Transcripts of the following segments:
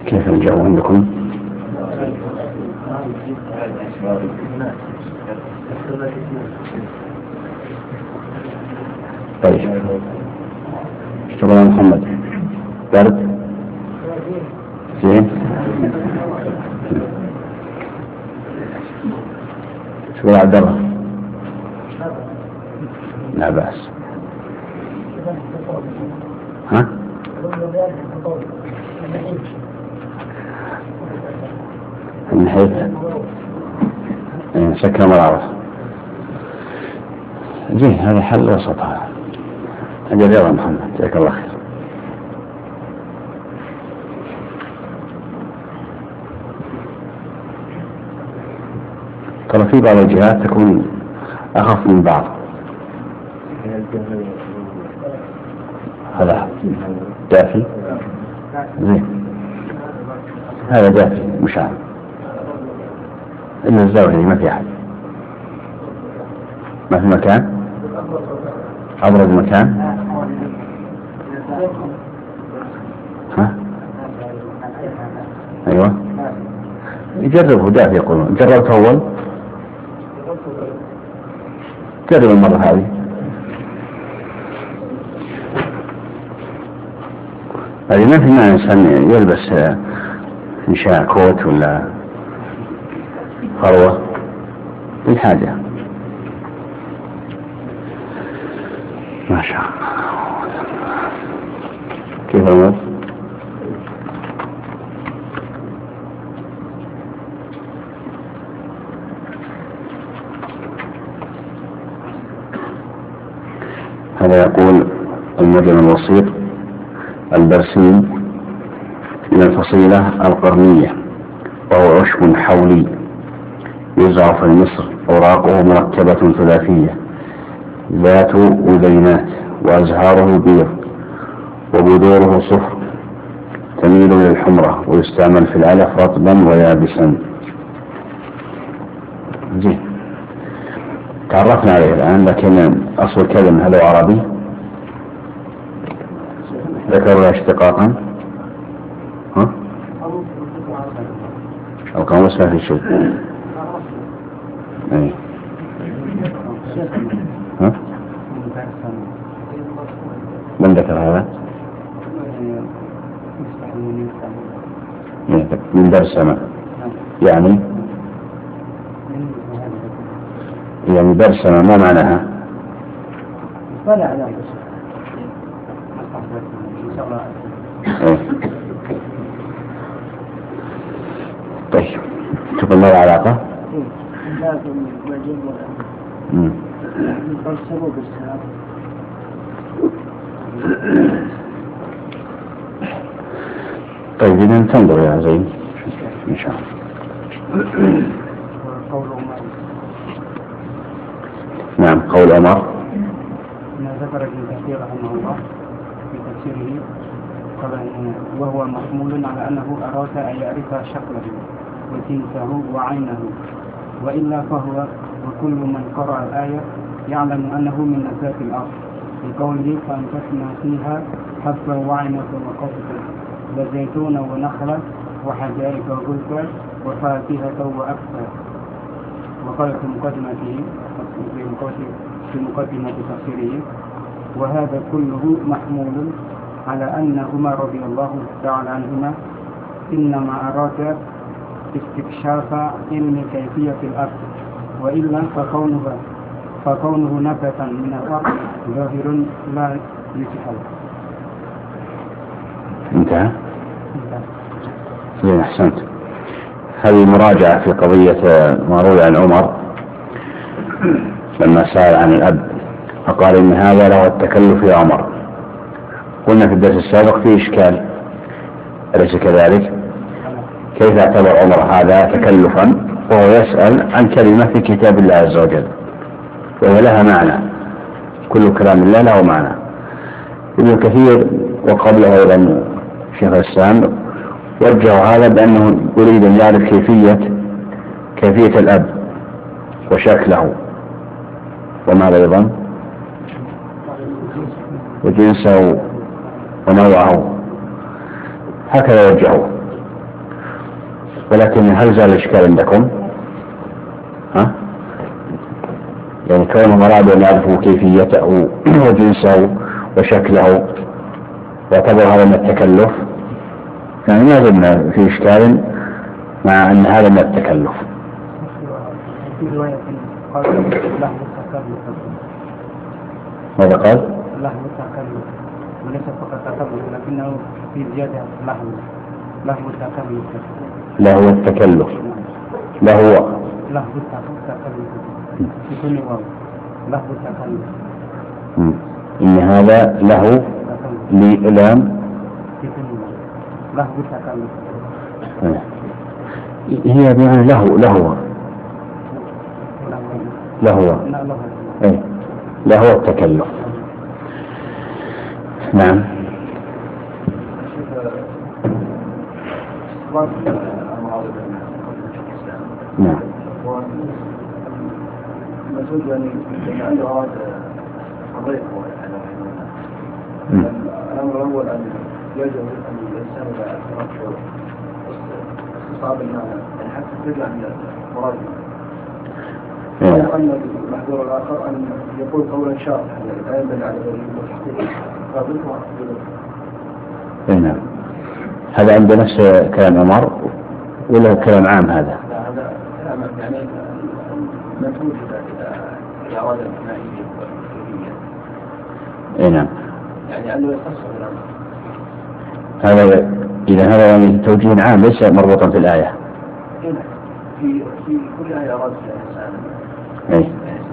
كيف الجو عندكم؟ طيب شكرا محمد. برد زين. شكرا عبد الله. لا بأس. ها؟ من حيث سكن مرارة. زين هذا حل وسط. هذا أجل يا محمد جزاك الله خير. ترى في بعض الجهات تكون أخف من بعض. هذا دافي. زين هذا دافي مشاع إلا الزاوية ما في أحد، ما في مكان أبرد مكان. ها أيوة يجربه دافي يقولون. جربت أول جرب المرة هذه. هذه ما في معنى إنسان يلبس إنشاء كوت ولا فروة بالحاجة. ما شاء الله. كيف الوضع؟ هذا يقول المعجم الوسيط البرسيم من الفصيلة القرنية، وهو عشب حولي يزرع في مصر، أوراقه مركبة ثلاثية ذات أذينات، وأزهاره بيض، وبذوره صفر تميل للحمرة، ويستعمل في العلف رطبا ويابسا. زين تعرفنا عليه الآن، لكن أصل الكلمة هل هو عربي؟ ذكروا اشتقاقا. ها؟ القاموس ما في شيء. ايه ها؟ من ذكر هذا؟ من درسمة يعني درسمة ما معناها؟ ايه. طيب شوف ما العلاقة. طيب إذا تنظر يا زين إن شاء الله. نعم قول عمر. ما ذكر ابن كثير رحمه الله في تفسيره وهو محمول على أنه أراد أن يعرف شكله وجنسه وعينه، وإلا فهو وكل من قرأ الآية يعلم أنه من نبات الأرض، بقوله فأنبتنا فيها حبا وعنبا وقضبا وزيتون ونخلا وحدائق غلبا وفاكهة وأبا. وقال في مقدمة تفسيره وهذا كله محمول على أن عمر رضي الله تعالى عنهما إنما أراد استكشاف علم كيفية الأرض، وإلا فكونه نبتا من الأرض ظاهر لا يجهل. انتهى. زين أحسنت. هذه مراجعة في قضية ما روي عن عمر لما سأل عن الأب فقال إن هذا له التكلف يا عمر. قلنا في الدرس السابق فيه إشكال أليس كذلك؟ كيف اعتبر عمر هذا تكلفا وهو يسأل عن كلمة في كتاب الله عز وجل وهي لها معنى؟ كل كلام الله له معنى. ابن كثير وقبله أيضا شيخ الإسلام وجهوا هذا بأنه يريد أن يعرف كيفية الأب وشكله وماذا أيضا وجنسه ونوعه، هكذا وجهه. ولكن هل زال الإشكال عندكم؟ ها؟ يعني كونهم أرادوا أن يعرفوا كيفيته وجنسه وشكله واعتبر هذا من التكلف، يعني ما زلنا في إشكال مع أن هذا من التكلف. في رواية قال له التكلف. ماذا قال؟ له التكلف وليس فقط تكلف لكنه في زيادة له التكلف. له التكلف. له التكلف بكل واو له التكلف. إن هذا له لإعلام له التكلف. هي بمعنى له له التكلف. نعم. نعم. المسؤول يعني أنه أراد الضيق الأمر الأول أن يجب أن الإنسان إذا أثرت استصعاب المعنى يعني حتى ترجع من المراد. أن المحذور الآخر أن يقول قولا شاطحا لا ينبغي على ذلك التحقيق فضلها. نعم. هذا عند نفس كلام عمر ولا كلام عام هذا؟ لا هذا كلام يعني مفهوم إذا أراد الثنائية والكيفية. نعم. يعني أنه يخصص الأمر. هذا إذا هذا يعني توجيه عام ليس مربوطا في الآية. في كل آية أراد الإنسان. أي.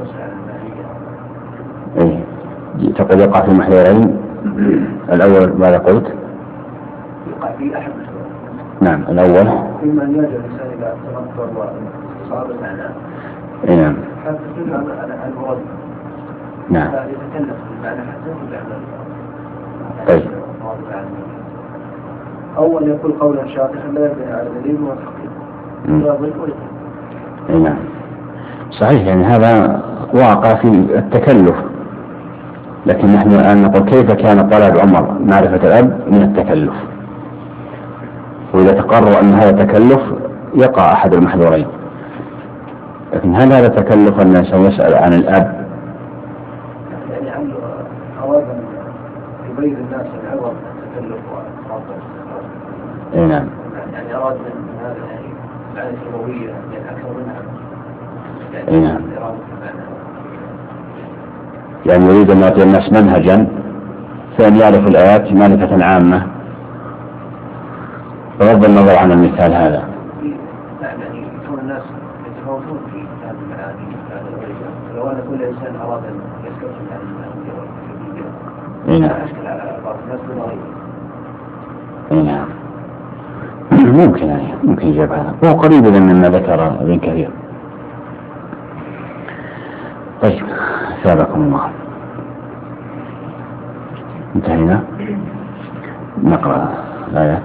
تقول يقع في محذورين. الأول ماذا قلت؟ يقع في أحد. نعم الأول. إما أن يرجع الإنسان إلى التنطر واستصعاب المعنى. نعم. حتى ترجع على المراد. نعم. فيتكلف بالمعنى حتى ترجع على طيب. أول يقول قولا شاطحا لا يبني على دليل وتحقيق. نعم. صحيح يعني هذا واقع في التكلف، لكن نحن الآن نقول كيف كان طلب عمر معرفة الأب من التكلف، وإذا تقرر أن هذا تكلف يقع أحد المحذورين. لكن هل هذا تكلف أن الإنسان يسأل عن الأب؟ يعني عنده أراد أن يبين الناس العوض التكلف والخاطر. نعم. يعني أراد من هذا يعني الآية النبوية يعني أكثر منها. نعم. يعني يريد أن يعطي الناس منهجا فإن يعرف الآيات معرفة عامة، بغض النظر عن المثال هذا. نعم يعني يكون الناس يتفاوتون في هذه المعاني هذا الغيبة، لو أن كل إنسان أراد أن يستفسر عن المعاني والكيفية لا أشكل على بعض الناس بالغيبة. نعم. ممكن يجاب هذا، وهو قريب مما ذكر ابن كثير. طيب ثابكم الله. انتهينا نقرأ الآيات.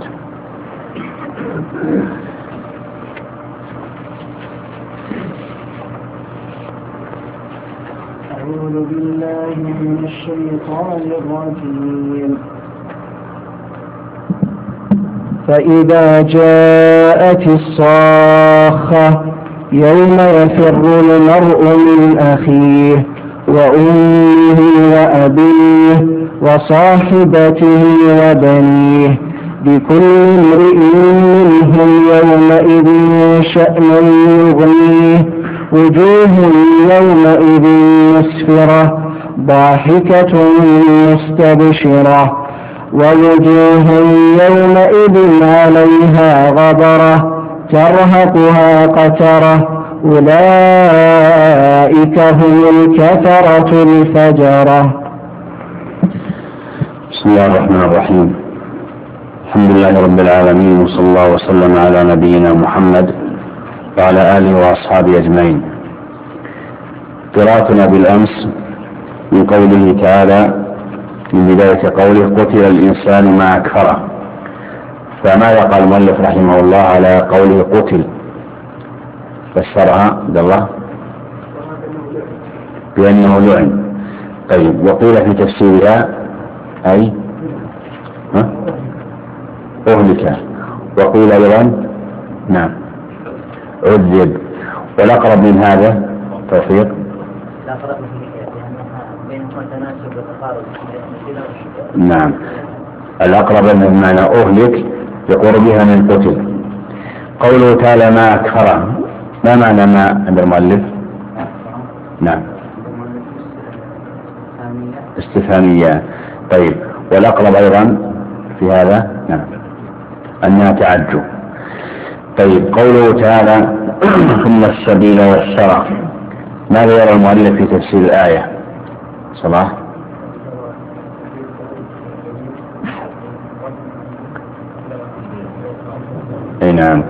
أعوذ بالله من الشيطان الرجيم. فإذا جاءت الصاخة يوم يفر المرء من أخيه وأمه وأبيه وصاحبته وبنيه لكل امرئ منهم يومئذ شأن يغنيه وجوه يومئذ مسفرة ضاحكة مستبشرة ووجوه يومئذ عليها غبرة ترهقها قترة أولئك هم الكفرة الفجرة. بسم الله الرحمن الرحيم. الحمد لله رب العالمين، وصلى الله وسلم على نبينا محمد وعلى آله وأصحابه أجمعين. قراءتنا بالأمس من قوله تعالى من بداية قوله قتل الإنسان ما أكفره، فماذا قال المؤلف رحمه الله على قوله قتل؟ فسرها عبد الله بأنه لعن. طيب وقيل في تفسيرها أي أهلك، وقيل أيضا نعم عذب. والأقرب من هذا توفيق الأقرب لأنها بينهم تناسب وتقارب. نعم الأقرب من معنى أهلك بقربها من قتل. قوله تعالى ما أكفره، ما معنى ما عند المؤلف؟ نعم استفهامية. طيب والأقرب أيضا في هذا نعم أنها تعجب. طيب قوله تعالى ثم السبيل والشرع، ماذا يرى المؤلف في تفسير الآية؟ صلاح. اي نعم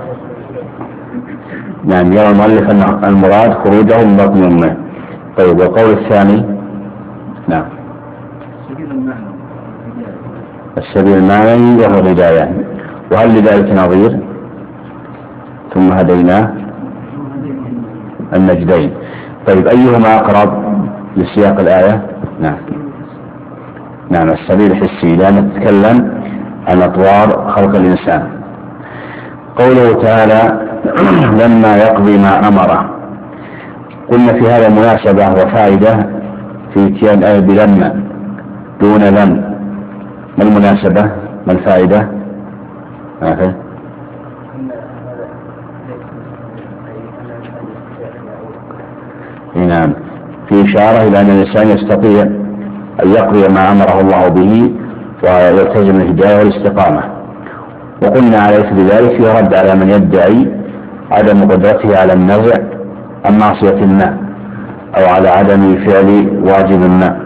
نعم يرى المؤلف أن المراد خروجه من بطن أمه. طيب والقول الثاني؟ نعم السبيل المعنوي وهو الهداية. وهل لذلك نظير؟ ثم هديناه النجدين. طيب أيهما أقرب لسياق الآية؟ نعم السبيل الحسي لأن نتكلم عن أطوار خلق الإنسان. قوله تعالى لما يقضي ما أمره، قلنا في هذا مناسبة وفائدة في اتيان الآية بلما دون لم. ما المناسبة؟ ما الفائدة؟ نعم في إشارة إلى أن الإنسان يستطيع أن يقضي ما أمره الله به ويلتزم الهداية والاستقامة. وقلنا على إثر ذلك يرد على من يدعي عدم قدرته على النزع عن معصية ما أو على عدم فعل واجب ما.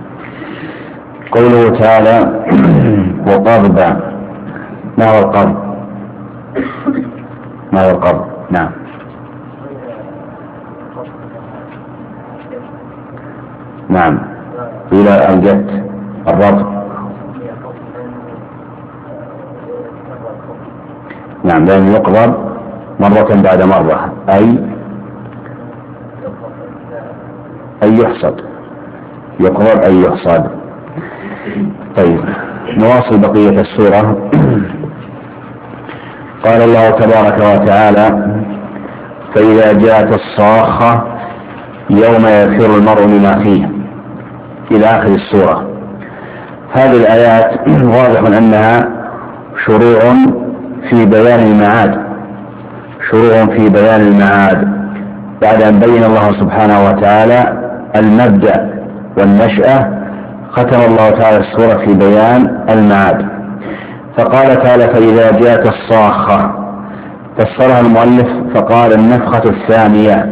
قوله تعالى وقبض، ما هو القبض؟ ما هو القبض؟ نعم نعم إلى الجد الربط. نعم لأن يقبض مرة بعد مرة أي يحصد، يقبض أي يحصد. طيب نواصل بقية السورة. قال الله تبارك وتعالى فإذا جاءت الصاخة يوم يفر المرء من أخيه إلى آخر السورة. هذه الآيات واضح أنها شروع في بيان المعاد، شروع في بيان المعاد بعد أن بين الله سبحانه وتعالى المبدأ والنشأة. ختم الله تعالى السورة في بيان المعاد، فقال تعالى فإذا جاءت الصاخة، فسرها المؤلف فقال النفخة الثانية،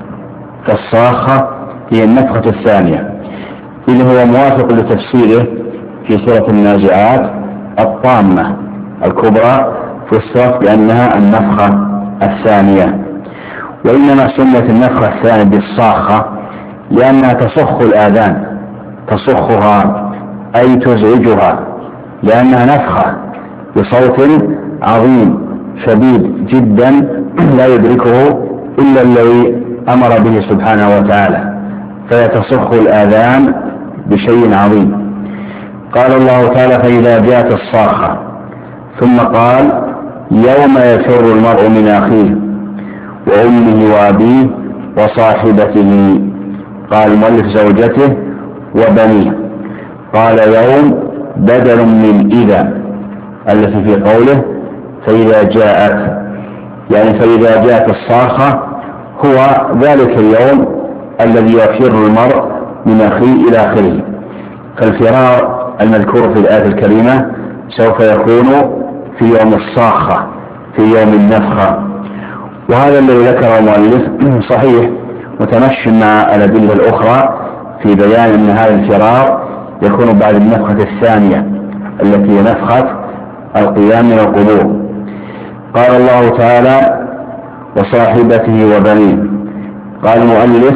فالصاخة هي النفخة الثانية، إذ هو موافق لتفسيره في سورة النازعات الطامة الكبرى فسرت بأنها النفخة الثانية. وإنما سميت النفخة الثانية بالصاخة لأنها تصخ الآذان، تصخها أي تزعجها، لأنها نفخة بصوت عظيم شديد جدا لا يدركه إلا الذي أمر به سبحانه وتعالى، فيتصخ الآذان بشيء عظيم. قال الله تعالى فإذا جاءت الصاخة، ثم قال يوم يفر المرء من أخيه وأمه وأبيه وصاحبته، قال المؤلف زوجته وبنيه. قال يوم بدل من إذا التي في قوله فإذا جاءت، يعني فإذا جاءت الصاخة هو ذلك اليوم الذي يفر المرء من أخيه إلى آخره. فالفرار المذكور في الآية الكريمة سوف يكون في يوم الصاخة، في يوم النفخة. وهذا الذي ذكره المؤلف صحيح متمشي مع الأدلة الأخرى في بيان أن هذا الفرار يكون بعد النفخة الثانية التي هي نفخة القيام من القبور. قال الله تعالى وصاحبته وبنيه، قال المؤلف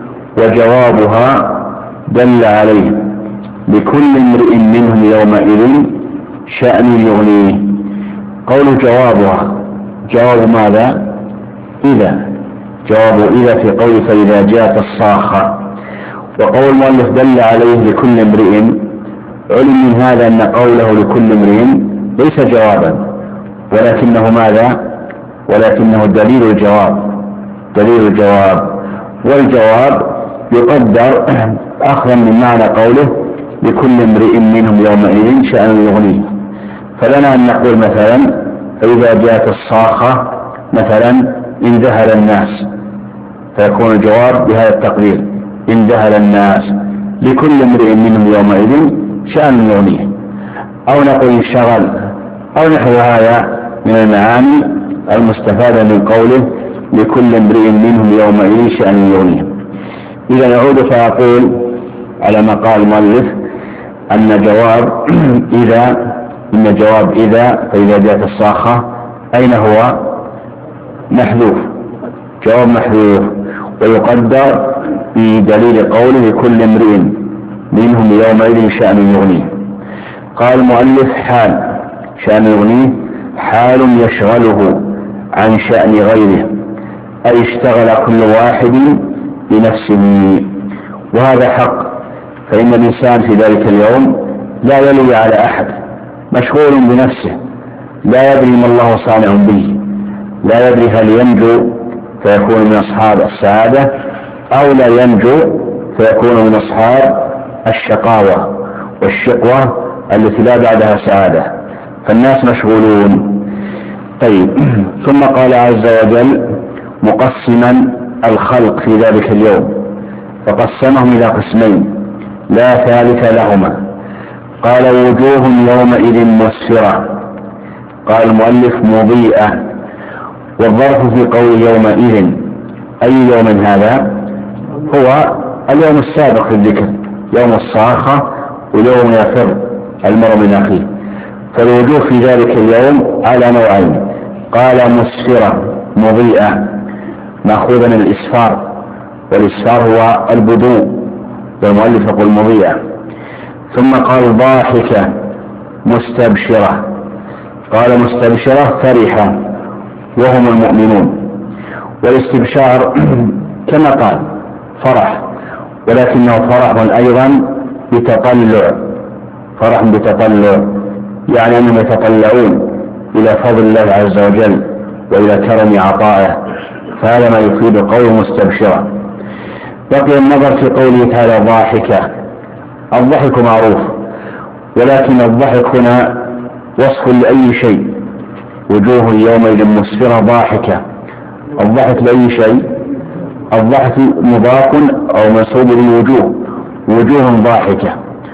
وجوابها دل عليه لكل امرئ منهم يومئذ شأن يغنيه. قول جوابها، جواب ماذا؟ إذا، جواب إذا في قول فإذا جاءت الصاخة. وقول المؤلف دل عليه لكل امرئ، علم من هذا أن قوله لكل امرئ ليس جوابا ولكنه ماذا؟ ولكنه دليل الجواب، والجواب يقدر أخذا من معنى قوله لكل امرئ منهم يومئذ شأن يغنيه. فلنا أن نقول مثلا فإذا جاءت الصاخة مثلا انذهل الناس، فيكون الجواب بهذا التقدير انذهل الناس لكل امرئ منهم يومئذ شأن يغنيه، أو نقول انشغل، أو نحو هذا من المعاني المستفادة من قوله لكل امرئ منهم يومئذ شأن يغنيه. إذا نعود فأقول على ما قال المؤلف أن جواب إذا فإذا جاءت الصاخة أين هو؟ محذوف، جواب محذوف، ويقدر بدليل قوله لكل امرئ منهم يومئذ شأن يغنيه. قال المؤلف حال شأن يغنيه حال يشغله عن شأن غيره، أي اشتغل كل واحد بنفسه، وهذا حق، فإن الإنسان في ذلك اليوم لا يلوي على أحد، مشغول بنفسه، لا يدري ما الله صانع به، لا يدري هل ينجو فيكون من أصحاب السعادة أو لا ينجو فيكون من أصحاب الشقاوة والشقوة التي لا بعدها سعادة، فالناس مشغولون. طيب، ثم قال عز وجل مقسما الخلق في ذلك اليوم، فقسمهم إلى قسمين لا ثالث لهما. قال وجوه يومئذ مسفرة، قال المؤلف مضيئة، والظرف في قول يومئذ أي يوم هذا؟ هو اليوم السابق في الذكر، يوم الصاخة ويوم يفر المرء من أخيه، فالوجوه في ذلك اليوم على نوعين، قال مسفرة مضيئة مأخوذا من الإسفار، والإسفار هو البدو، والمؤلف يقول مضيئة. ثم قال ضاحكة مستبشرة، قال مستبشرة فرحة وهم المؤمنون، والاستبشار كما قال فرح، ولكنه فرح أيضا بتطلع، فرح بتطلع، يعني أنهم يتطلعون إلى فضل الله عز وجل وإلى كرم عطائه، فهذا ما يفيد قول مستبشرة. بقي النظر في قوله تعالى ضاحكة. الضحك معروف، ولكن الضحك هنا وصف لأي شيء، وجوه يومئذ مسفرة ضاحكة، الضحك لأي شيء؟ الضحك مضاف أو منسوب للوجوه، وجوه ضاحكة،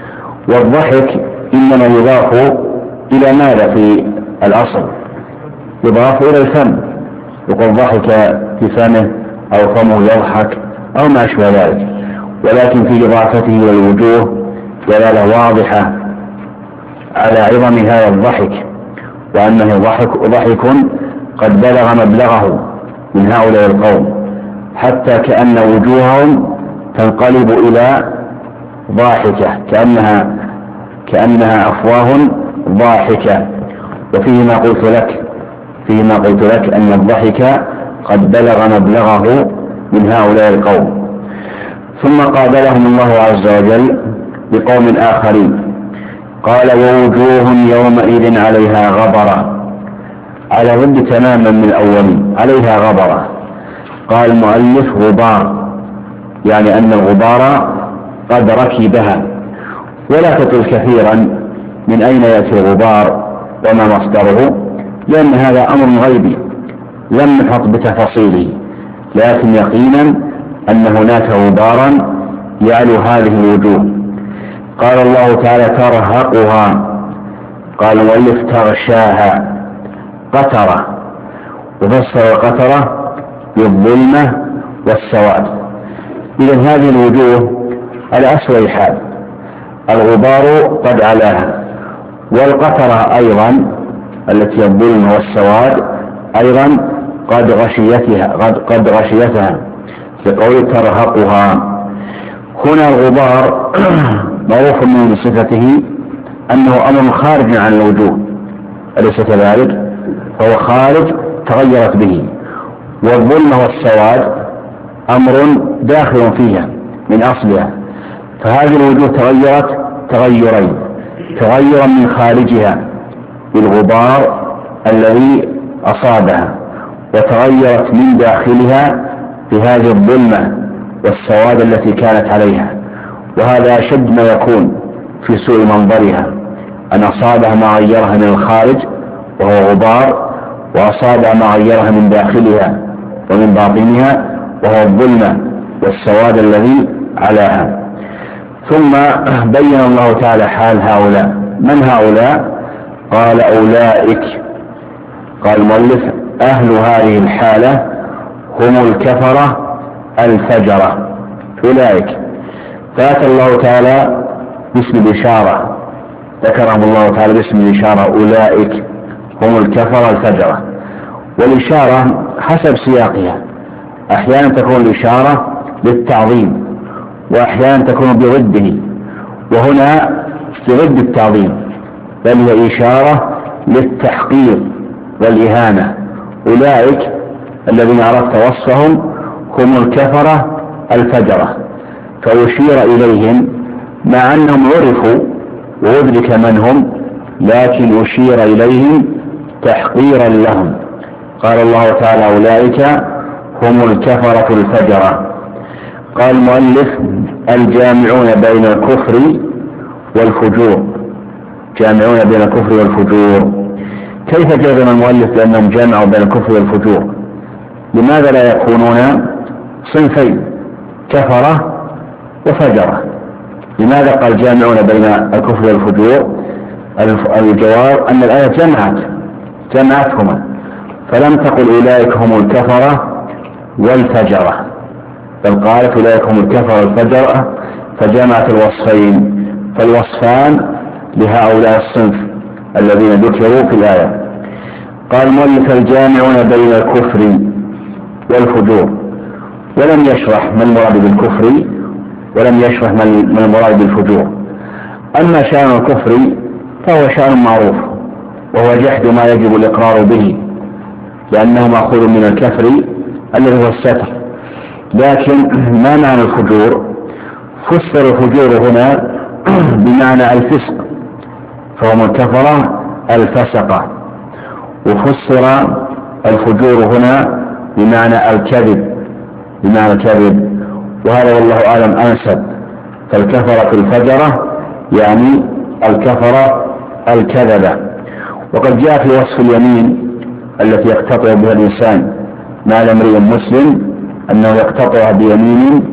والضحك إنما يضاف إلى ماذا في الأصل؟ يضاف إلى الفم، يقول ضحك في فمه أو فمه يضحك أو ما أشبه ذلك، ولكن في إضافته إلى الوجوه دلالة واضحة على عظم هذا الضحك، وأنه ضحك قد بلغ مبلغه من هؤلاء القوم، حتى كأن وجوههم تنقلب إلى ضاحكة، كأنها أفواه ضاحكة. وفيه ما قلت لك أن الضحك قد بلغ مبلغه من هؤلاء القوم. ثم قابلهم الله عز وجل بقوم آخرين، قال ووجوه يومئذ عليها غبرة، على ضد تماما من الأولين، عليها غبرة. قال المؤلف غبار، يعني أن الغبار قد ركبها، ولا تطل كثيرا من أين يأتي الغبار وما مصدره، لأن هذا أمر غيبي لم نحط بتفاصيله، لكن يقينا أن هناك غبارا يعلو هذه الوجوه. قال الله تعالى ترهقها، قال المؤلف تغشاها قترة، وفسر القترة بالظلمة والسواد. إذن هذه الوجوه على أسوأ حال، الغبار قد علاها، والقترة أيضا التي الظلمة والسواد أيضا قد غشيتها لقول ترهقها. هنا الغبار معروف من صفته أنه أمر خارج عن الوجوه، أليس كذلك؟ فهو خارج تغيرت به، والظلمة والسواد أمر داخل فيها من أصلها، فهذه الوجوه تغيرت تغيرين، تغيرا من خارجها بالغبار الذي أصابها، وتغيرت من داخلها بهذه الظلمة والسواد التي كانت عليها. وهذا أشد ما يكون في سوء منظرها، أن أصابها ما غيرها من الخارج وهو غبار، وأصابها ما غيرها من داخلها ومن باطنها وهو الظلمة والسواد الذي علاها. ثم بين الله تعالى حال هؤلاء. من هؤلاء؟ قال أولئك. قال المؤلف أهل هذه الحالة هم الكفرة الفجرة، أولئك. فأتى الله تعالى باسم الإشارة، ذكرهم الله تعالى باسم الإشارة، أولئك هم الكفرة الفجرة. والإشارة حسب سياقها، أحيانا تكون الإشارة للتعظيم وأحيانا تكون بضده، وهنا بضد التعظيم، بل هي إشارة للتحقير والإهانة. أولئك الذين عرفت وصفهم هم الكفرة الفجرة، فأشير إليهم مع أنهم عرفوا وأدرك من هم، لكن أشير إليهم تحقيرا لهم. قال الله تعالى أولئك هم الكفرة الفجرة. قال المؤلف الجامعون بين الكفر والفجور، جامعون بين الكفر والفجور. كيف جزم المؤلف بأنهم جمعوا بين الكفر والفجور؟ لماذا لا يكونون صنفين، كفرة وفجرة؟ لماذا قال جامعون بين الكفر والفجور؟ الجواب أن الآية جمعتهما، فلم تقل أولئك هم الكفرة والفجرة، بل قالت أولئك هم الكفرة والفجرة، فجمعت الوصفين، فالوصفان لهؤلاء الصنف الذين ذكروا في الآية. قال المؤلف الجامعون بين الكفر والفجور، ولم يشرح ما المراد بالكفر ولم يشرح ما المراد بالفجور. أما شأن الكفر فهو شأن معروف، وهو جحد ما يجب الإقرار به، لأنه مأخوذ من الكفر الذي هو الستر. لكن ما معنى الفجور؟ فسر الفجور هنا بمعنى الفسق، فهم الكفرة الفسقة، وفسر الفجور هنا بمعنى الكذب، وهذا والله أعلم أنسب. فالكفرة الفجرة يعني الكفرة الكذبة. وقد جاء في وصف اليمين التي يقتطع بها الإنسان مال امرئ مسلم أنه يقتطع بيمين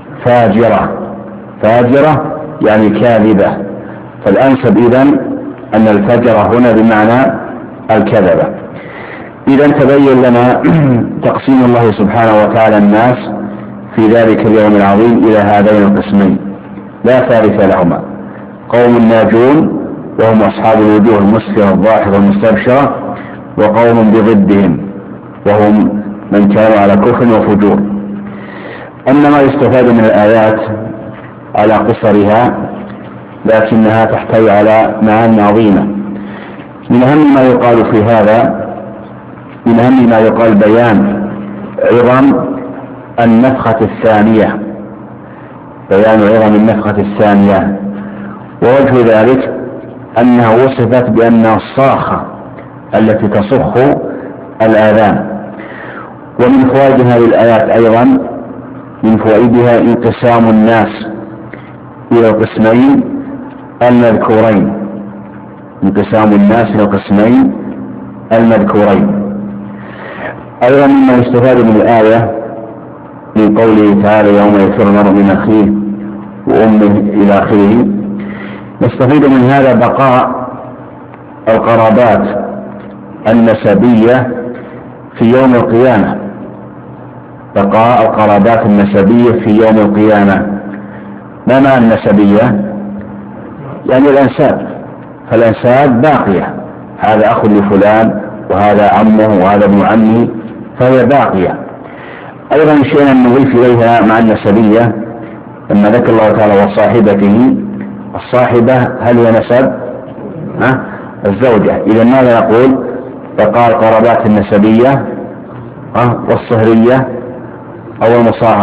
فاجرة يعني كاذبة، فالأنسب إذن أن الفجرة هنا بمعنى الكذبة. إذن تبين لنا تقسيم الله سبحانه وتعالى الناس في ذلك اليوم العظيم إلى هذين القسمين لا ثالث لهما: قوم ناجون وهم أصحاب الوجوه المسفرة الضاحكة المستبشرة، وقوم بضدهم وهم من كانوا على كفر وفجور. أما ما يستفاد من الآيات على قصرها لكنها تحتوي على معاني عظيمة. من أهم ما يقال في هذا، من أهم ما يقال بيان عظم النفخة الثانية، بيان عظم النفخة الثانية. ووجه ذلك أنها وصفت بأنها الصاخة التي تصخ الآذان. ومن فوائد هذه الآيات أيضا، من فوائدها انقسام الناس إلى القسمين المذكورين، انقسام الناس إلى القسمين المذكورين. أيضا مما يستفاد من الآية من قوله تعالى يوم يفر المرء من أخيه وأمه إلى آخره، نستفيد من هذا بقاء القرابات النسبية في يوم القيامة، بقاء القرابات النسبية في يوم القيامة. ما معنى النسبية؟ يعني الأنساب، فالأنساب باقية، هذا أخ لفلان وهذا عمه وهذا ابن عمه، فهي باقية. أيضا شيئا نضيف إليها مع النسبية لما ذكر الله تعالى وصاحبته، الصاحبة هل هي نسب؟ الزوجة. إذا ماذا نقول؟ بقاء القرابات النسبية والصهرية أو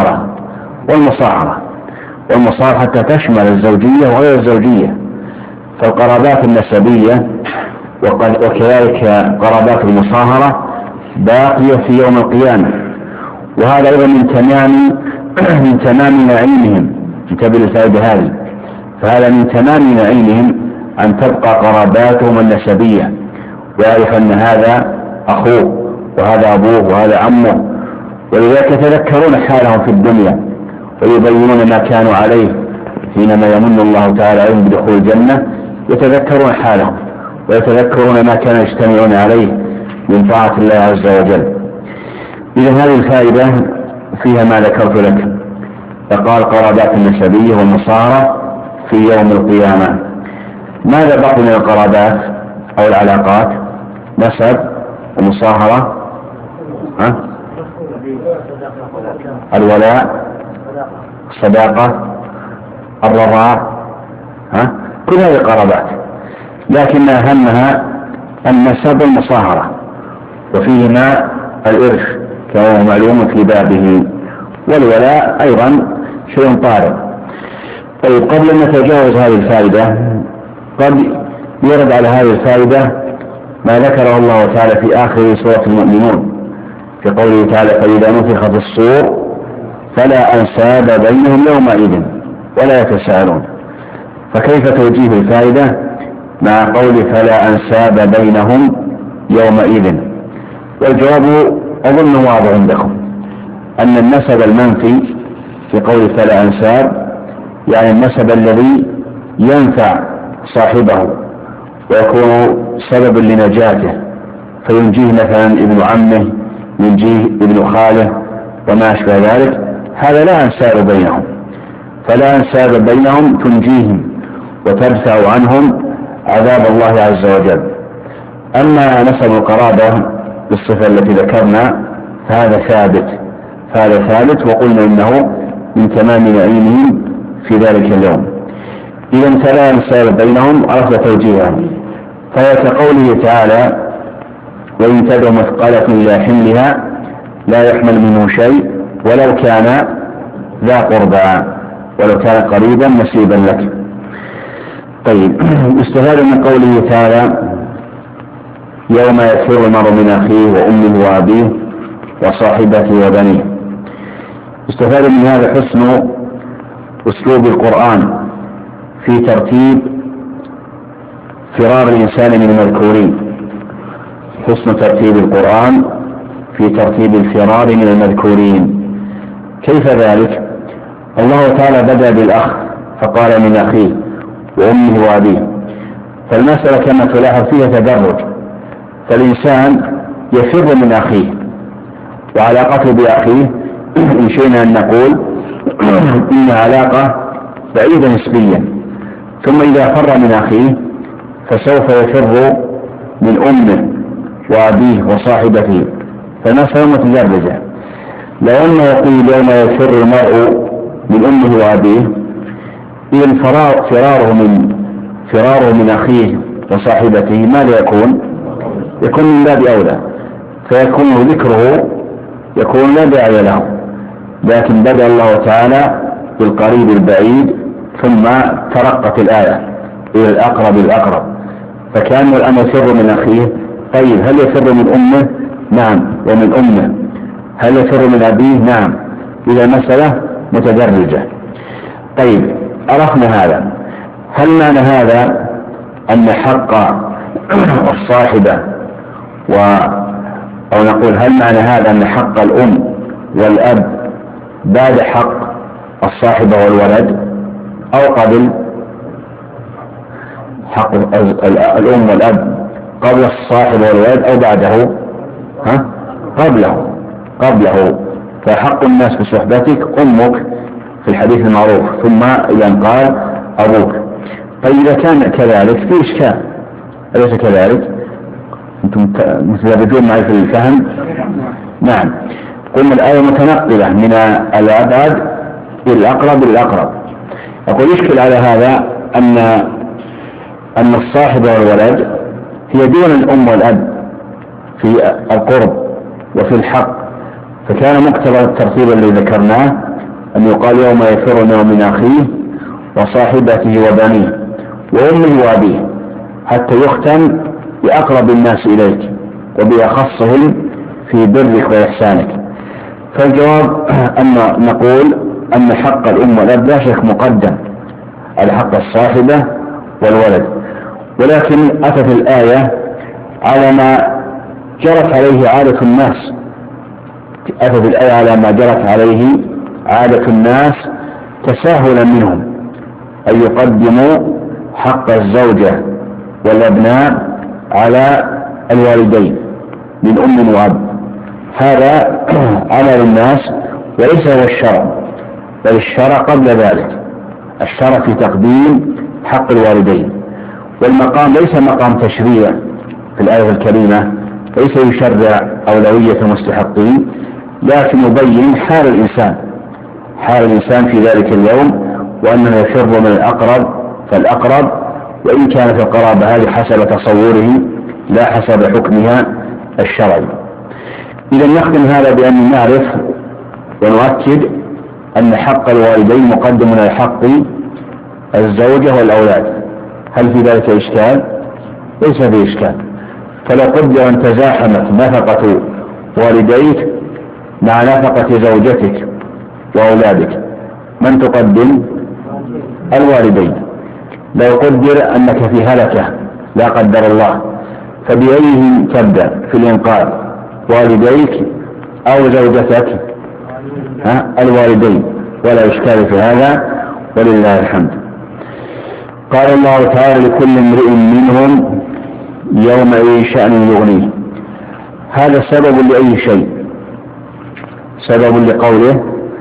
والمصاهرة حتى تشمل الزوجية وغير الزوجية. فالقرابات النسبية وكذلك قرابات المصاهرة باقية في يوم القيامة، وهذا أيضا من تمام نعيمهم. انتبه للفائدة هذه، فهذا من تمام نعيمهم أن تبقى قراباتهم النسبية، ويعرف أن هذا أخوه وهذا أبوه وهذا عمه، ولذلك يتذكرون حالهم في الدنيا ويبينون ما كانوا عليه حينما يمن الله تعالى عليهم بدخول الجنة، يتذكرون حالهم ويتذكرون ما كانوا يجتمعون عليه من طاعة الله عز وجل. إذا هذه الفائدة فيها ما ذكرت لك، فقال قرابات النسبية والمصاهرة في يوم القيامة. ماذا بقي من القرابات أو العلاقات؟ نسب ومصاهرة، الولاء، الصداقة، الرضاع، كل هذه القرابات، لكن أهمها النسب والمصاهرة، وفيهما الإرث كما هو معلوم في بابه، والولاء أيضا شيء طارئ. طيب، قبل أن نتجاوز هذه الفائدة قد يرد على هذه الفائدة ما ذكره الله تعالى في آخر سورة المؤمنون في قوله تعالى: فإذا نفخ في الصور فلا أنساب بينهم يومئذ ولا يتساءلون. فكيف توجيه الفائدة مع قول فلا أنساب بينهم يومئذ؟ والجواب أظن واضح عندكم، أن النسب المنفي في قول فلا أنساب يعني النسب الذي ينفع صاحبه ويكون سببا لنجاته، فينجيه مثلا ابن عمه، ينجيه ابن خاله وما أشبه ذلك، هذا لا أنساب بينهم. فلا أنساب بينهم تنجيهم وتدفع عنهم عذاب الله عز وجل. أما نسب القرابة بالصفة التي ذكرنا فهذا ثابت، وقلنا إنه من تمام نعيمهم في ذلك اليوم. إذا فلا أنساب بينهم عرفت توجيههم، فهي كقوله تعالى: وإن تدع مثقلة إلى حملها لا يحمل منه شيء ولو كان ذا قربى، ولو كان قريبا نسيبا لك. طيب، استفاد من قوله تعالى: يوم يفر المرء من أخيه وأمه وأبيه وصاحبته وبنيه. استفاد من هذا حسن أسلوب القرآن في ترتيب فرار الإنسان من المذكورين، حسن ترتيب القرآن في ترتيب الفرار من المذكورين. كيف ذلك؟ الله تعالى بدأ بالأخ فقال من أخيه وأمه وأبيه، فالمسألة كما تلاحظ فيها تدرج، فالإنسان يفر من أخيه وعلاقته بأخيه إن شئنا أن نقول إن علاقة بعيدة نسبيا، ثم إذا فر من أخيه فسوف يفر من أمه وأبيه وصاحبته، فالمسألة متدرجة. لو أنه يقول يوم يفر المرء من أمه وأبيه، إذا فراره من أخيه وصاحبته ماذا يكون من باب أولى، فيكون ذكره يكون لا داعي له، لكن بدأ الله تعالى بالقريب البعيد ثم ترقت الآية إلى الأقرب، فكان الآن يفر من أخيه. طيب، هل يفر من أمه؟ نعم، ومن أمه. هل يفر من أبيه؟ نعم. إذا مسألة متدرجة. طيب، عرفنا هذا. هل معنى هذا أن حق الصاحبة أو نقول هل معنى هذا أن حق الأم والأب بعد حق الصاحبة والولد، أو قبل حق الأم والأب قبل الصاحبة والولد، أو بعده؟ قبله. فحق الناس بصحبتك أمك في الحديث المعروف، ثم إذا قال أبوك. طيب، إذا كان كذلك في إشكال، أليس كذلك؟ أنتم متدرجون معي في الفهم؟ نعم. قلنا الآية متنقلة من الأبعد إلى الأقرب. أقول يشكل على هذا أن الصاحب والولد هي دون الأم والأب في القرب وفي الحق، فكان مقتضى الترتيب الذي ذكرناه أن يقال يوم يفر المرء من أخيه وصاحبته وبنيه وأمه وأبيه، حتى يختم بأقرب الناس إليك وبأخصهم في برك وإحسانك. فالجواب أن نقول أن حق الأم والأب لا شك مقدم على حق الصاحبة والولد، ولكن أتت الآية على ما جرت عليه عادة الناس، أتت الآية على ما جرت عليه عادة الناس تساهلا منهم أن يقدموا حق الزوجة والأبناء على الوالدين من أم وأب. هذا عمل الناس وليس هو الشرع، بل الشرع قبل ذلك، الشرع في تقديم حق الوالدين. والمقام ليس مقام تشريع في الآية الكريمة، ليس يشرع أولوية المستحقين، لكن يبين حال الإنسان في ذلك اليوم، وأنه يفر من الأقرب فالأقرب، وإن كانت القرابة هذه حسب تصوره لا حسب حكمها الشرعي. إذا نختم هذا بأن نعرف ونؤكد أن حق الوالدين مقدم على حق الزوجة والأولاد. هل في ذلك إشكال؟ ليس في إشكال. فلو قدر أن تزاحمت نفقة والديك مع نفقة زوجتك وأولادك، من تقدم؟ الوالدين. لو قدر أنك في هلكة لا قدر الله، فبأيهم تبدأ في الإنقاذ؟ والديك أو زوجتك؟ الوالدين، ولا إشكال في هذا ولله الحمد. قال الله تعالى: لكل امرئ منهم يومئذ شأن يغنيه. هذا سبب لأي شيء؟ سبب لقوله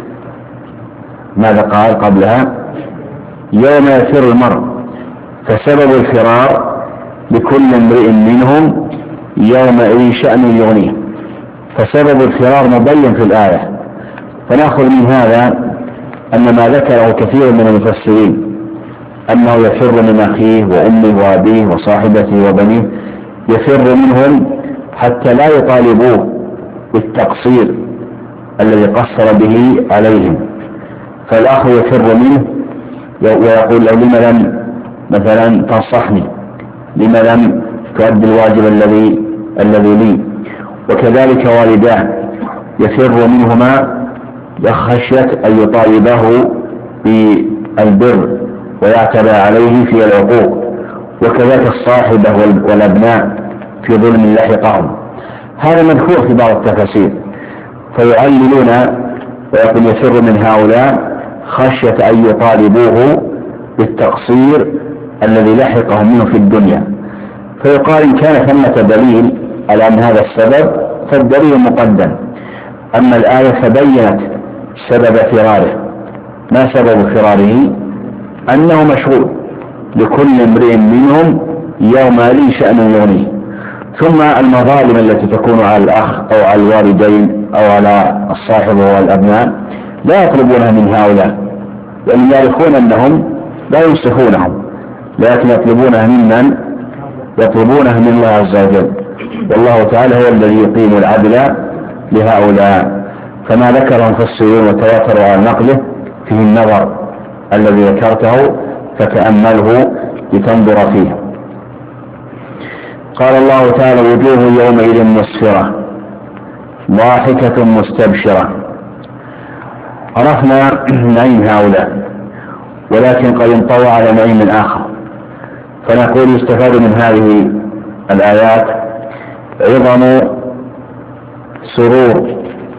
ماذا قال قبلها؟ يوم يفر المرء. فسبب الفرار لكل امرئ منهم يومئذ شأن يغنيه، فسبب الفرار مبين في الآية. فنأخذ من هذا أن ما ذكره كثير من المفسرين أنه يفر من أخيه وأمه وأبيه وصاحبته وبنيه، يفر منهم حتى لا يطالبوه بالتقصير الذي قصر به عليهم. فالأخ يفر منه ويقول له: لم لم مثلا تنصحني، لم لم تؤدي الواجب الذي لي. وكذلك والداه يفر منهما خشية أن يطالبه بالبر ويعتبى عليه في العقوق، وكذلك الصاحبة والأبناء في ظلم لحقهم. هذا مذكور في بعض التفاسير، فيعللون ويقول يفر من هؤلاء خشية أن يطالبوه بالتقصير الذي لحقهم منه في الدنيا. فيقال إن كان ثمة دليل على أن هذا السبب فالدليل مقدم. أما الآية فبينت سبب فراره. ما سبب فراره؟ أنه مشغول، لكل امرئ منهم يومئذ شأن يغنيه. ثم المظالم التي تكون على الأخ أو على الوالدين أو على الصاحب والأبناء لا يطلبونها من هؤلاء، لأن يعرفون أنهم لا ينصفونهم، لكن يطلبونها ممن؟ يطلبونها من الله عز وجل، والله تعالى هو الذي يقيم العدل لهؤلاء. فما ذكره المفسرون وتواتروا على نقله فيه النظر الذي ذكرته، فتأمله لتنظر فيه. قال الله تعالى: وجوه يومئذ مسفرة ضاحكة مستبشرة. عرفنا نعيم هؤلاء، ولكن قد انطوى على نعيم آخر. فنقول يستفاد من هذه الآيات عظم سرور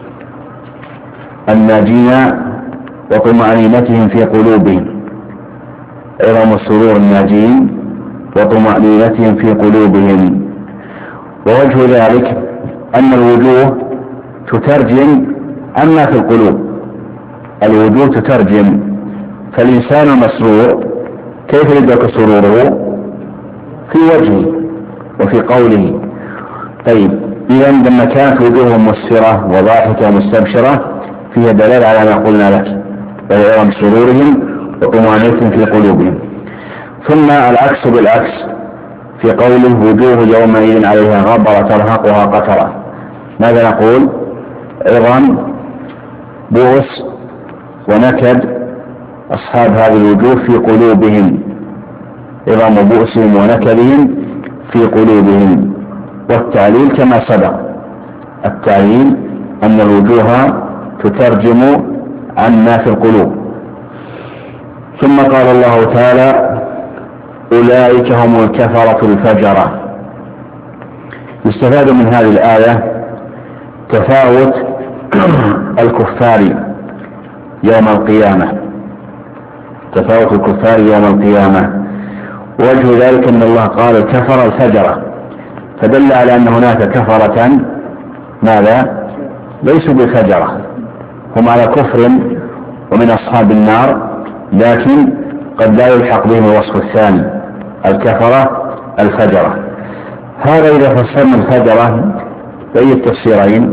الناجين وطمأنينتهم في قلوبهم، عظم سرور الناجين وطمأنينتهم في قلوبهم. ووجه ذلك أن الوجوه تترجم عما في القلوب، الوجوه تترجم. فالإنسان المسرور كيف يدرك سروره؟ في وجهه وفي قوله. طيب، إذا لما كانت وجوههم مسفرة وضاحكة ومستبشرة فيها دلالة على ما قلنا لك، وعظم سرورهم وطمأنينتهم في قلوبهم. ثم العكس بالعكس في قوله: وجوه يومئذ عليها غبرة ترهقها قترة. ماذا نقول؟ عظم بؤس ونكد أصحاب هذه الوجوه في قلوبهم، عظم بؤسهم ونكدهم في قلوبهم. والتعليل كما سبق التعليل أن الوجوه تترجم عن ما في القلوب. ثم قال الله تعالى أولئك هم الكفرة الفجرة. يستفاد من هذه الآية تفاوت الكفار يوم القيامة، تفاوت الكفار يوم القيامة. وجه ذلك أن الله قال الكفر الفجرة، فدل على أن هناك كفرة ماذا؟ ليسوا بالفجرة، هم على كفر ومن أصحاب النار، لكن قد لا يلحق بهم الوصف الثاني الكفرة الفجرة. هذا إذا فسرنا الفجرة بأي التفسيرين؟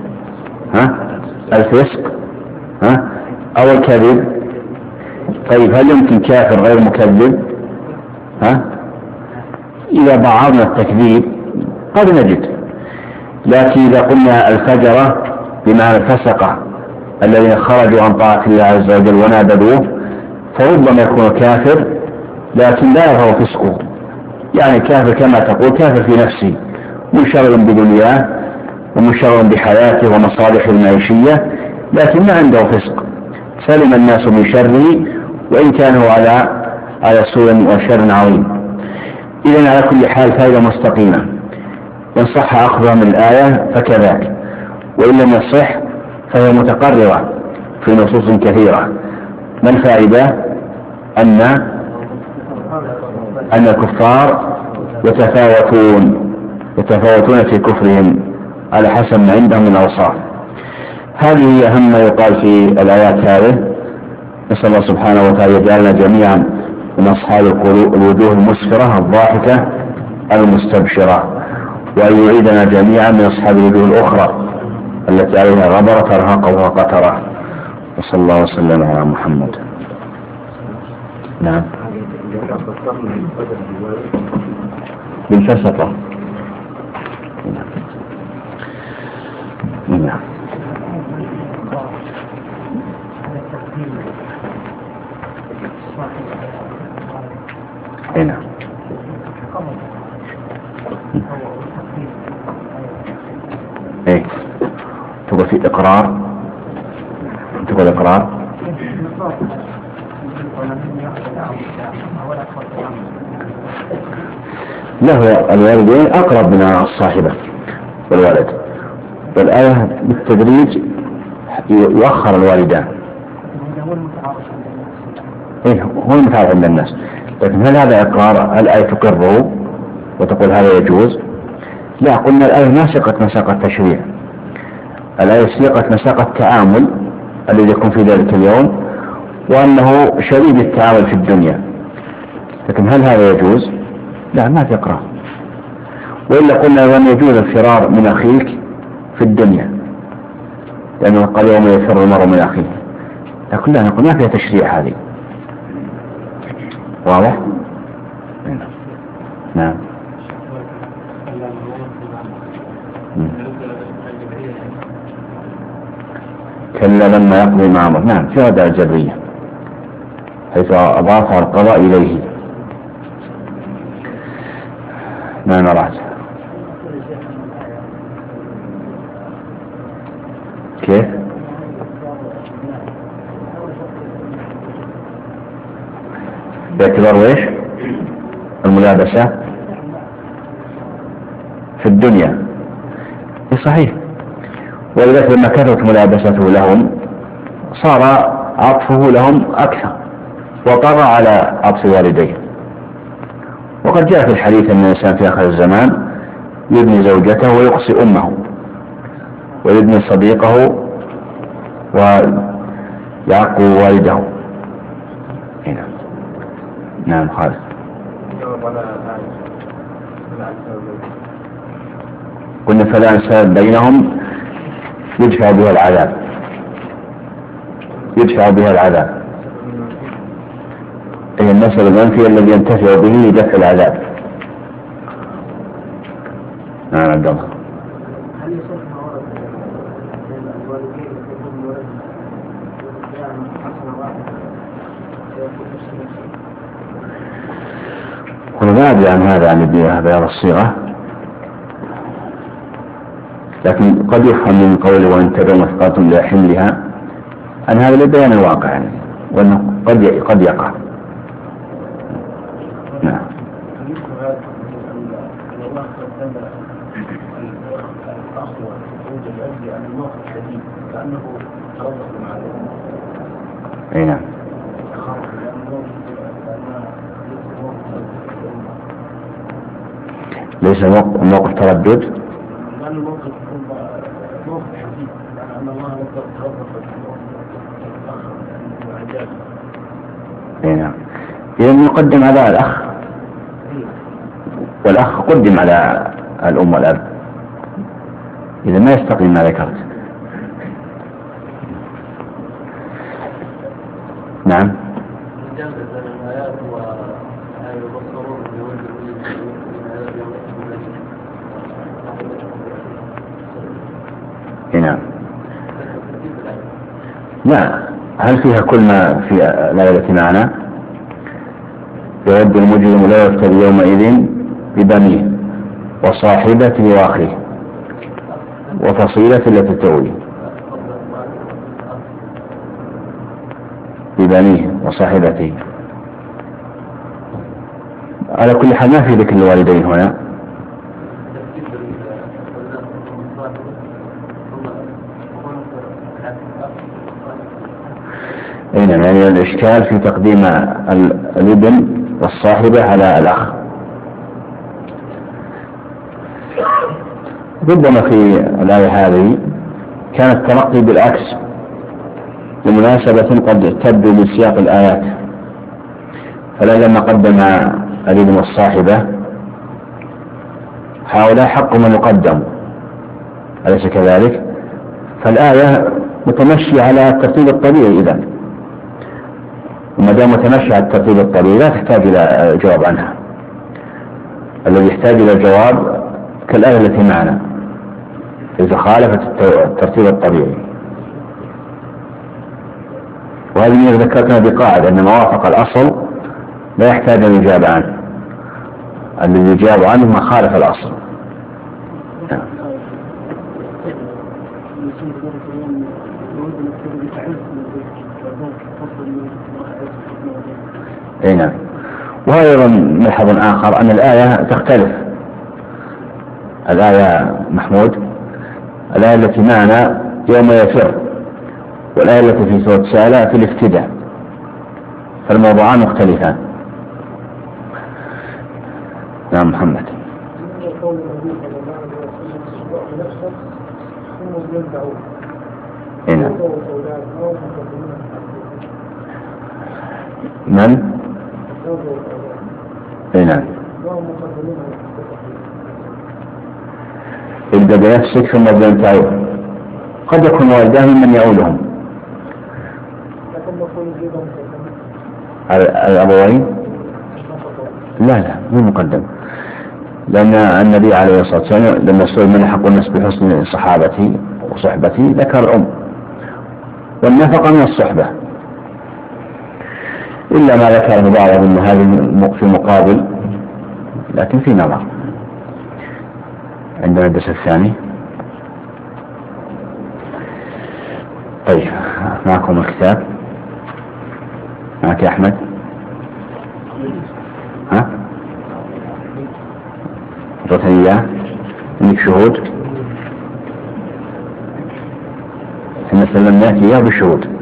الفسق أو الكذب. طيب هل يمكن كافر غير مكذب؟ إذا بعضنا التكذيب قد نجد، لكن إذا قلنا الفجرة بمعنى الفسقة الذين خرجوا عن طاعة الله عز وجل ونابذوه، فربما يكون كافر لكن لا يظهر فسقه، يعني كافر كما تقول كافر في نفسه، مشرر بدنياه ومشرر بحياته ومصالحه المعيشية، لكن ما عنده فسق، سلم الناس من شره وإن كانوا على سوء وشر عظيم. إذن على كل حال فائدة مستقيمة، إن صح أخذها من الآية فكذلك، وإن لم يصح فهي متقررة في نصوص كثيرة. ما الفائدة؟ أن الكفار يتفاوتون في كفرهم على حسب ما عندهم من أوصاف. هذه هي أهم ما يقال في الآيات هذه. نسأل الله سبحانه وتعالى يجعلنا جميعا من أصحاب الوجوه المسفرة الضاحكة المستبشرة، وأن يعيدنا جميعا من أصحاب الوجوه الأخرى التي عليها غبرة ترهقها قترة. وصلى الله وسلم على محمد. نعم بالفسقة. نعم هنا ايه تقول في اقرار، تقول اقرار له الوالدين اقرب من الصاحبة والوالد، والآية بالتدريج يؤخر الوالدان. ايه هو المتعارف عند الناس، لكن هل هذا اقرار؟ هل الآية تقره وتقول هذا يجوز؟ لا، قلنا الآية ما سقط مساق التشريع، الآية سقط مساق التعامل الذي يكون في ذلك اليوم، وأنه شديد التعامل في الدنيا. لكن هل هذا يجوز؟ لا، ما تقرأ. وإلا قلنا أن يجوز الفرار من أخيك في الدنيا، لأنه قال يوم يفر المرء من أخيه، لكن لا نقول ما فيها تشريع هذه. واضح؟ نعم. كلا لما يقضي ما أمر. نعم، في رداء الجبرية حيث أضاف القضاء إليه. نعم رأس. كيف؟ باعتبار ويش؟ الملابسة في الدنيا. صحيح، ولذلك لما كثرت ملابسته لهم صار عطفه لهم أكثر وطغى على عطف والديه. وقد جاء في الحديث أن الإنسان في آخر الزمان يبني زوجته ويقصي أمه ويبني صديقه ويعق والده. هنا نعم خالد. قلنا فلا أنساب بينهم يدفع بها العذاب، يدفع بها العذاب، أي المثل المنفي الذي ينتفع به لدفع العذاب. نعم عبد الله. قلنا ما أدري عن هذا عن بياض الصيغة، لكن قد يفهم من قوله وإن تدعو مثقلة إلى حملها أن هذا لبيان الواقع يعني، وأنه قد يقع. نعم. أي نعم. ليس موقف تردد. لأن الموقف موقف حديث، لأن الله تربص أي نعم. إذا نقدم على الأخ، والأخ قدم على الأم والأب، إذا ما يستقيم ما ذكرت. نعم. نعم. لا، هل فيها كل ما في الآية التي معنا؟ يود المجرم لا يفتدي يومئذ ببنيه وصاحبته وأخيه وفصيلة التي تؤويه. ببنيه وصاحبته. على كل حال ما في ذكر الوالدين هنا. يعني الإشكال في تقديم الابن والصاحبة على الأخ. ربما في الآية هذه كان التلقي بالعكس لمناسبة قد تبدو من سياق الآيات، فلما قدم الابن والصاحبة هؤلاء حقهم أن يقدم، أليس كذلك؟ فالآية متمشية على الترتيب الطبيعي إذن، وما دام متمشية على الترتيب الطبيعي لا تحتاج إلى جواب عنها. الذي يحتاج إلى جواب كالآية التي معنا إذا خالفت الترتيب الطبيعي. وهذه ذكرتنا بقاعدة أن ما وافق الأصل لا يحتاج أن يجاب عنه، الذي يجاب عنه ما خالف الأصل. اي نعم. وأيضا ملحظ آخر أن الآية تختلف. الآية محمود، الآية التي معنا يوم يفر، والآية التي في سورة سالة في الافتداء، فالموضوعان مختلفان. نعم محمد. اي نعم. من؟ اي نعم. ابدأ بنفسك ثم ابدأ تعود. قد يكون والدهم من يعودهم. الأبوين؟ لا مو مقدم، لأن النبي عليه الصلاة والسلام لما سئل من حق الناس بحسن صحابتي وصحبتي ذكر الأم، والنفقة من الصحبة، إلا ما ذكره بعضهم من هذه في مقابل، لكن في نظر. عندنا الدرس الثاني. طيب معكم الكتاب، معك يا أحمد؟ ها؟ رتني إياه؟ عندك شهود؟ احنا سلمناك إياه بالشهود.